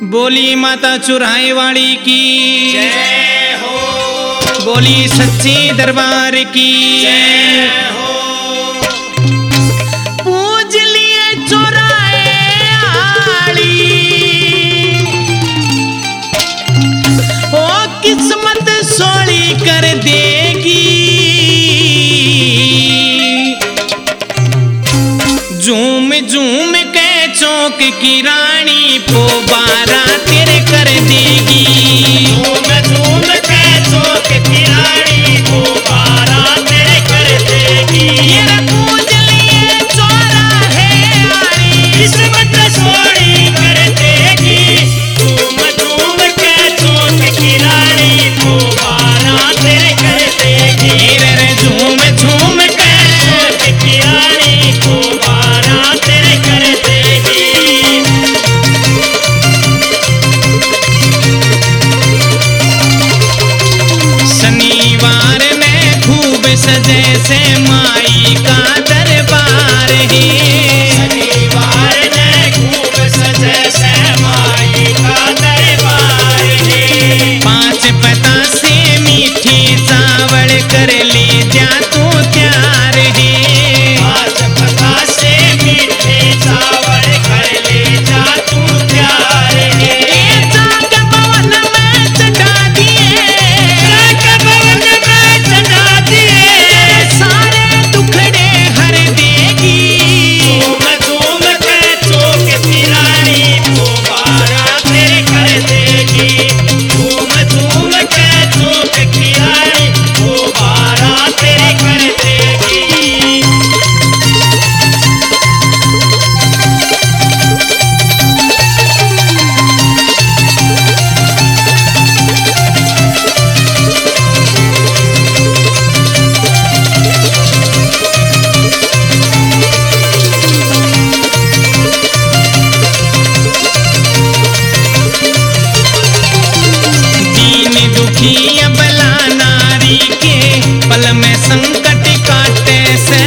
बोली माता चुराए वाली की जय हो। बोली सच्चे दरबार की जय हो। पूज लिए चुराए वाली ओ किस्मत सोली कर देगी। झूम झूम के चौक की रानी पोबारा तेरे कर देगी। झूम झूम के चौक की रानी पोबारा तेरे कर देगी। ये पूज लिए चौराहे वाली किस्मत सोली कर देगी। झूम झूम के चौक की रानी पोबारा तेरे कर देगी। रे झूम झूम के चौक की रानी पोबारा तेरे कर देगी। शनिवार में खूब सजे से माई का दरबार है। शनिवार ने खूब सजे से माई का दरबार है। 5 पता से मीठी चावल कर ले जा तू त्यार है। 5 पता से मीठे चावल कर ले जा तू प्यार है। ये जाग पवन में चढ़ा दिए जाग पवन में चढ़ा दिए। सारे दुखड़े हर देगी। झूम झूम के चौक की रानी पोबारा तेरे कर देगी। झूम झूम के चौक की रानी पोबारा तेरे कर देगी। दीन दुखी अबला नारी के पल में संकट काटे से।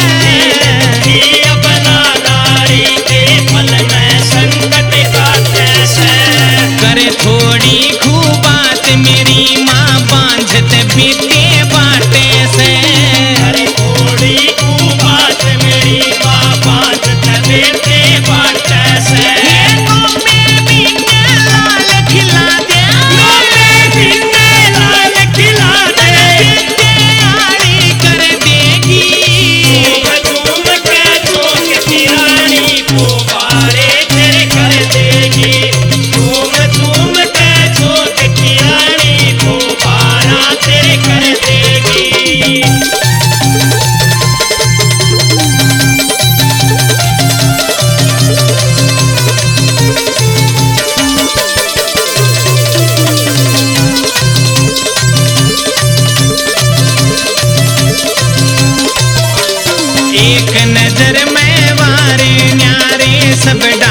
अपना नारी के पल में संकट काटे से। करे थोड़ी खूबात मेरी माँ बांझत बीते बाटे से। अरे थोड़ी को बात मेरी बाबा बेटे बाटे से। ये को में भी लाल खिला दे लाल खिला दे। आड़ी कर देगी। झूम के चौक की रानी पोबारे तेरे कर देगी। झूम झूम के चौक की रानी पोबारा तेरे कर देगी। एक नजर में वारे न्यारे सब